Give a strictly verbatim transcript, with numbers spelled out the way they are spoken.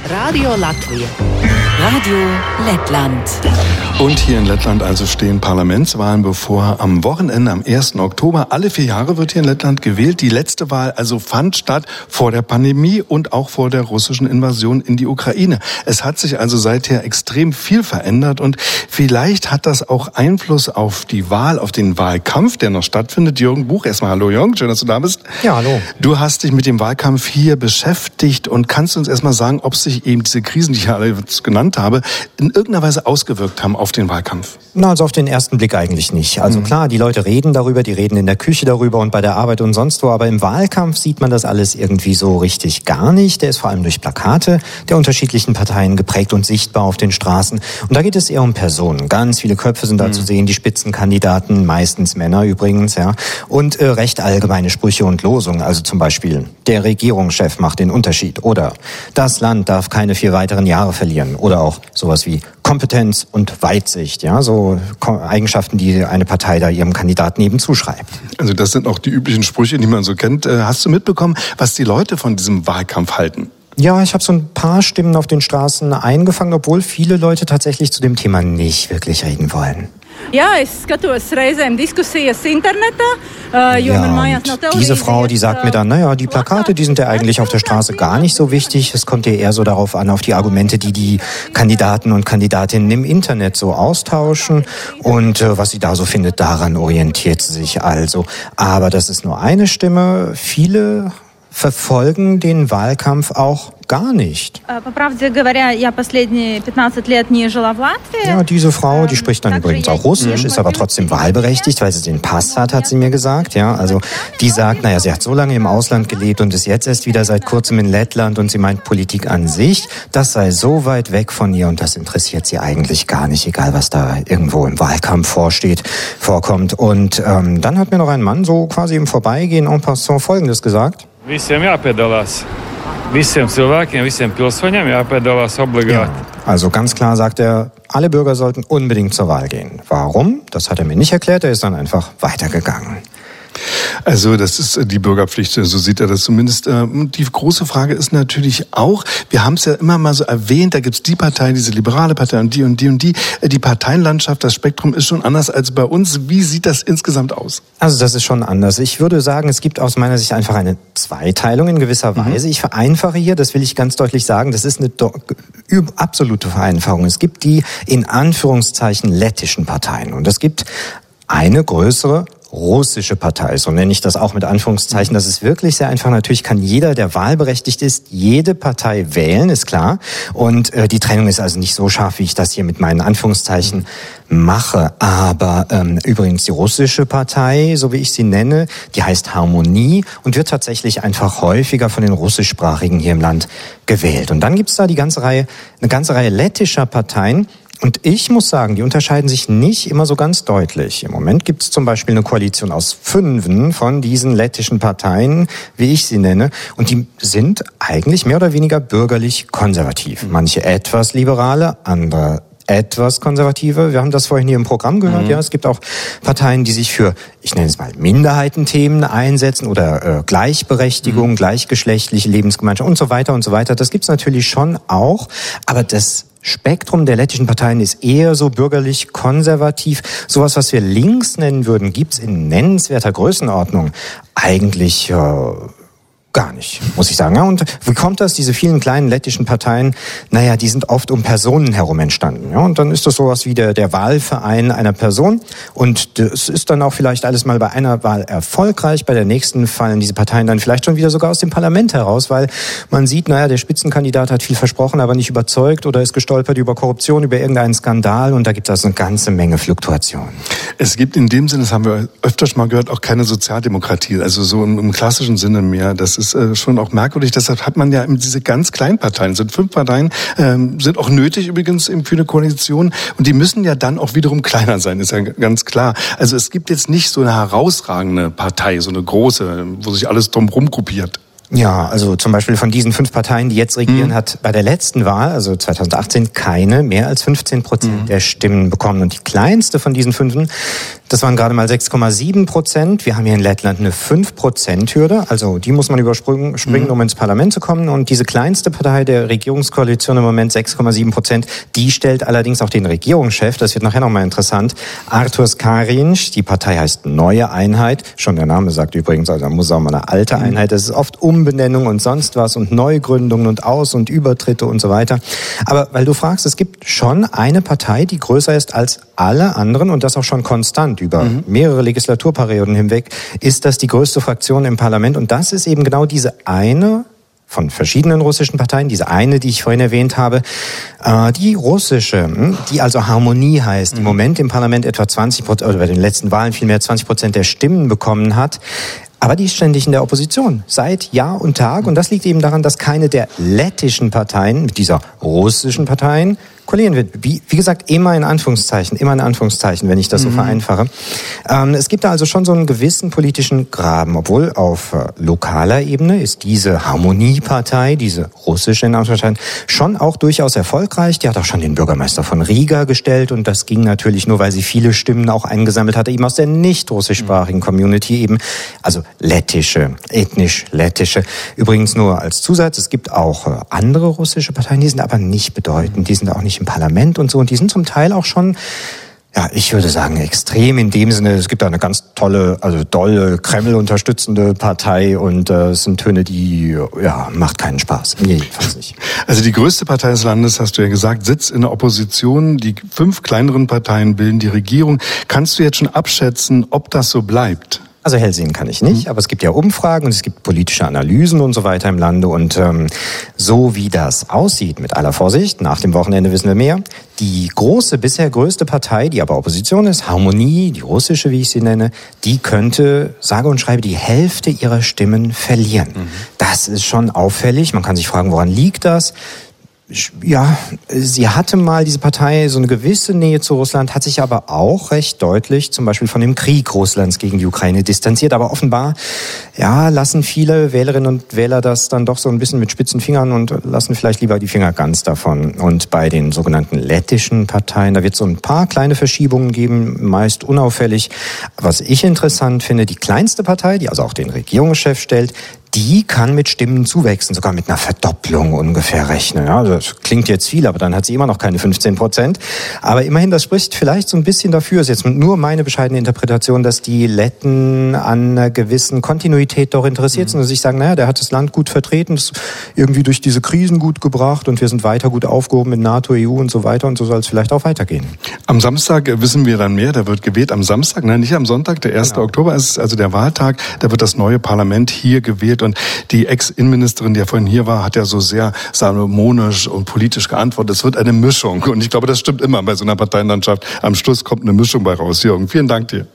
Radio Latvia. Radio Lettland. Und hier in Lettland also stehen Parlamentswahlen bevor. Am Wochenende, am ersten Oktober, alle vier Jahre wird hier in Lettland gewählt. Die letzte Wahl also fand statt vor der Pandemie und auch vor der russischen Invasion in die Ukraine. Es hat sich also seither extrem viel verändert und vielleicht hat das auch Einfluss auf die Wahl, auf den Wahlkampf, der noch stattfindet. Jürgen Buch, erstmal hallo Jürgen, schön, dass du da bist. Ja, hallo. Du hast dich mit dem Wahlkampf hier beschäftigt und kannst uns erstmal sagen, ob sich eben diese Krisen, die ich ja alle genannt habe, in irgendeiner Weise ausgewirkt haben auf den Wahlkampf? Na, also auf den ersten Blick eigentlich nicht. Also mhm. klar, die Leute reden darüber, die reden in der Küche darüber und bei der Arbeit und sonst wo, aber im Wahlkampf sieht man das alles irgendwie so richtig gar nicht. Der ist vor allem durch Plakate der unterschiedlichen Parteien geprägt und sichtbar auf den Straßen. Und da geht es eher um Personen. Ganz viele Köpfe sind da mhm. zu sehen, die Spitzenkandidaten, meistens Männer übrigens, ja. Und äh, recht allgemeine Sprüche und Losungen, also zum Beispiel, der Regierungschef macht den Unterschied oder das Land darf keine vier weiteren Jahre verlieren oder auch sowas wie Kompetenz und Weitsicht, ja, so Eigenschaften, die eine Partei da ihrem Kandidaten eben zuschreibt. Also das sind auch die üblichen Sprüche, die man so kennt. Hast du mitbekommen, was die Leute von diesem Wahlkampf halten? Ja, ich habe so ein paar Stimmen auf den Straßen eingefangen, obwohl viele Leute tatsächlich zu dem Thema nicht wirklich reden wollen. Ja, ich skatos reizēm Diskusijas internetā, jo man mājās nav Televīzijas. Diese Frau, die sagt mir dann, naja, die Plakate, die sind ja eigentlich auf der Straße gar nicht so wichtig. Es kommt ihr eher so darauf an, auf die Argumente, die die Kandidaten und Kandidatinnen im Internet so austauschen. Und äh, was sie da so findet, daran orientiert sie sich also. Aber das ist nur eine Stimme. Viele verfolgen den Wahlkampf auch gar nicht. Ja, diese Frau, die spricht dann übrigens auch Russisch, ist aber trotzdem wahlberechtigt, weil sie den Pass hat, hat sie mir gesagt. Ja, also die sagt, naja, sie hat so lange im Ausland gelebt und ist jetzt erst wieder seit kurzem in Lettland und sie meint, Politik an sich, das sei so weit weg von ihr und das interessiert sie eigentlich gar nicht, egal was da irgendwo im Wahlkampf vorsteht, vorkommt. Und ähm, dann hat mir noch ein Mann so quasi im Vorbeigehen en passant Folgendes gesagt. Visiem jāpiedalās. Visiem cilvēkiem, visiem pilsoņiem jāpiedalās obligāti. Ja, also ganz klar sagt er, alle Bürger sollten unbedingt zur Wahl gehen. Warum? Das hat er mir nicht erklärt, er ist dann einfach weitergegangen. Also das ist die Bürgerpflicht, so sieht er das zumindest. Die große Frage ist natürlich auch, wir haben es ja immer mal so erwähnt, da gibt es die Partei, diese liberale Partei und die und die und die. Die Parteienlandschaft, das Spektrum ist schon anders als bei uns. Wie sieht das insgesamt aus? Also das ist schon anders. Ich würde sagen, es gibt aus meiner Sicht einfach eine Zweiteilung in gewisser Weise. Mhm. Ich vereinfache hier, das will ich ganz deutlich sagen, das ist eine do- absolute Vereinfachung. Es gibt die in Anführungszeichen lettischen Parteien und es gibt eine größere russische Partei, so nenne ich das auch mit Anführungszeichen. Das ist wirklich sehr einfach. Natürlich kann jeder, der wahlberechtigt ist, jede Partei wählen, ist klar. Und äh, die Trennung ist also nicht so scharf, wie ich das hier mit meinen Anführungszeichen mache. Aber ähm, übrigens die russische Partei, so wie ich sie nenne, die heißt Harmonie und wird tatsächlich einfach häufiger von den russischsprachigen hier im Land gewählt. Und dann gibt's da die ganze Reihe, eine ganze Reihe lettischer Parteien. Und ich muss sagen, die unterscheiden sich nicht immer so ganz deutlich. Im Moment gibt es zum Beispiel eine Koalition aus fünfen von diesen lettischen Parteien, wie ich sie nenne. Und die sind eigentlich mehr oder weniger bürgerlich konservativ. Manche etwas liberale, andere etwas konservative. Wir haben das vorhin hier im Programm gehört. Mhm. Ja, es gibt auch Parteien, die sich für, ich nenne es mal, Minderheitenthemen einsetzen oder äh, Gleichberechtigung, mhm. gleichgeschlechtliche Lebensgemeinschaft und so weiter und so weiter. Das gibt's natürlich schon auch. Aber das Spektrum der lettischen Parteien ist eher so bürgerlich konservativ. Sowas, was wir links nennen würden, gibt's in nennenswerter Größenordnung eigentlich äh, gar nicht, muss ich sagen. Ja, und wie kommt das? Diese vielen kleinen lettischen Parteien, naja, die sind oft um Personen herum entstanden. Ja, und dann ist das sowas wie der, der Wahlverein einer Person. Und das ist dann auch vielleicht alles mal bei einer Wahl erfolgreich. Bei der nächsten fallen diese Parteien dann vielleicht schon wieder sogar aus dem Parlament heraus, weil man sieht, naja, der Spitzenkandidat hat viel versprochen, aber nicht überzeugt oder ist gestolpert über Korruption, über irgendeinen Skandal. Und da gibt es also eine ganze Menge Fluktuation. Es gibt in dem Sinne, das haben wir öfters mal gehört, auch keine Sozialdemokratie. Also so im, im klassischen Sinne mehr. Das ist äh, schon auch merkwürdig. Deshalb hat man ja diese ganz kleinen Parteien. Es sind fünf Parteien, ähm, sind auch nötig übrigens für eine Koalition. Und die müssen ja dann auch wiederum kleiner sein, ist ja ganz klar. Also es gibt jetzt nicht so eine herausragende Partei, so eine große, wo sich alles drumherum gruppiert. Ja, also zum Beispiel von diesen fünf Parteien, die jetzt regieren, mhm. hat bei der letzten Wahl, also zweitausendachtzehn, keine mehr als fünfzehn Prozent mhm. der Stimmen bekommen. Und die kleinste von diesen fünfen, Das waren gerade mal sechs Komma sieben Prozent. Wir haben hier in Lettland eine fünf Prozent Hürde. Also die muss man überspringen, springen, mhm. um ins Parlament zu kommen. Und diese kleinste Partei der Regierungskoalition im Moment, sechs Komma sieben Prozent, die stellt allerdings auch den Regierungschef. Das wird nachher nochmal interessant. Arturs Kariņš. Die Partei heißt Neue Einheit. Schon der Name sagt übrigens, also da muss auch mal eine alte Einheit. Das ist oft Umbenennung und sonst was und Neugründungen und Aus- und Übertritte und so weiter. Aber weil du fragst, es gibt schon eine Partei, die größer ist als alle anderen und das auch schon konstant über mhm. mehrere Legislaturperioden hinweg, ist das die größte Fraktion im Parlament. Und das ist eben genau diese eine von verschiedenen russischen Parteien, diese eine, die ich vorhin erwähnt habe, äh, die russische, die also Harmonie heißt, mhm. im Moment im Parlament etwa zwanzig Prozent, oder bei den letzten Wahlen vielmehr zwanzig Prozent der Stimmen bekommen hat. Aber die ist ständig in der Opposition, seit Jahr und Tag. Und das liegt eben daran, dass keine der lettischen Parteien mit dieser russischen Parteien koalieren wird. Wie, wie gesagt, immer in Anführungszeichen, immer in Anführungszeichen, wenn ich das so mhm. vereinfache. Ähm, es gibt da also schon so einen gewissen politischen Graben, obwohl auf äh, lokaler Ebene ist diese Harmoniepartei, diese russische in Anführungszeichen, schon auch durchaus erfolgreich. Die hat auch schon den Bürgermeister von Riga gestellt und das ging natürlich nur, weil sie viele Stimmen auch eingesammelt hatte, eben aus der nicht russischsprachigen Community eben, also lettische, ethnisch lettische. Übrigens nur als Zusatz, es gibt auch äh, andere russische Parteien, die sind aber nicht bedeutend, die sind auch nicht im Parlament und so. Und die sind zum Teil auch schon, ja, ich würde sagen, extrem in dem Sinne, es gibt da eine ganz tolle, also dolle, Kreml-unterstützende Partei und äh, es sind Töne, die, ja, macht keinen Spaß. Nee, jedenfalls nicht. Also die größte Partei des Landes, hast du ja gesagt, sitzt in der Opposition. Die fünf kleineren Parteien bilden die Regierung. Kannst du jetzt schon abschätzen, ob das so bleibt? Also hell sehen kann ich nicht, aber es gibt ja Umfragen und es gibt politische Analysen und so weiter im Lande und ähm, so wie das aussieht, mit aller Vorsicht, nach dem Wochenende wissen wir mehr, die große, bisher größte Partei, die aber Opposition ist, Harmonie, die russische, wie ich sie nenne, die könnte, sage und schreibe, die Hälfte ihrer Stimmen verlieren. Mhm. Das ist schon auffällig, man kann sich fragen, woran liegt das? Ja, sie hatte mal, diese Partei, so eine gewisse Nähe zu Russland, hat sich aber auch recht deutlich zum Beispiel von dem Krieg Russlands gegen die Ukraine distanziert. Aber offenbar, ja, lassen viele Wählerinnen und Wähler das dann doch so ein bisschen mit spitzen Fingern und lassen vielleicht lieber die Finger ganz davon. Und bei den sogenannten lettischen Parteien, da wird es so ein paar kleine Verschiebungen geben, meist unauffällig. Was ich interessant finde, die kleinste Partei, die also auch den Regierungschef stellt, die kann mit Stimmenzuwächsen, sogar mit einer Verdopplung ungefähr rechnen. Ja, das klingt jetzt viel, aber dann hat sie immer noch keine fünfzehn Prozent. Aber immerhin, das spricht vielleicht so ein bisschen dafür, ist jetzt nur meine bescheidene Interpretation, dass die Letten an einer gewissen Kontinuität doch interessiert mhm. sind und sich sagen, naja, der hat das Land gut vertreten, ist irgendwie durch diese Krisen gut gebracht und wir sind weiter gut aufgehoben mit NATO, E U und so weiter und so soll es vielleicht auch weitergehen. Am Samstag wissen wir dann mehr, da wird gewählt am Samstag, nein, nicht am Sonntag, der erste Genau. Oktober ist also der Wahltag, da wird das neue Parlament hier gewählt. Und die Ex-Innenministerin, die ja vorhin hier war, hat ja so sehr salomonisch und politisch geantwortet. Es wird eine Mischung. Und ich glaube, das stimmt immer bei so einer Parteienlandschaft. Am Schluss kommt eine Mischung bei raus. Jürgen, vielen Dank dir.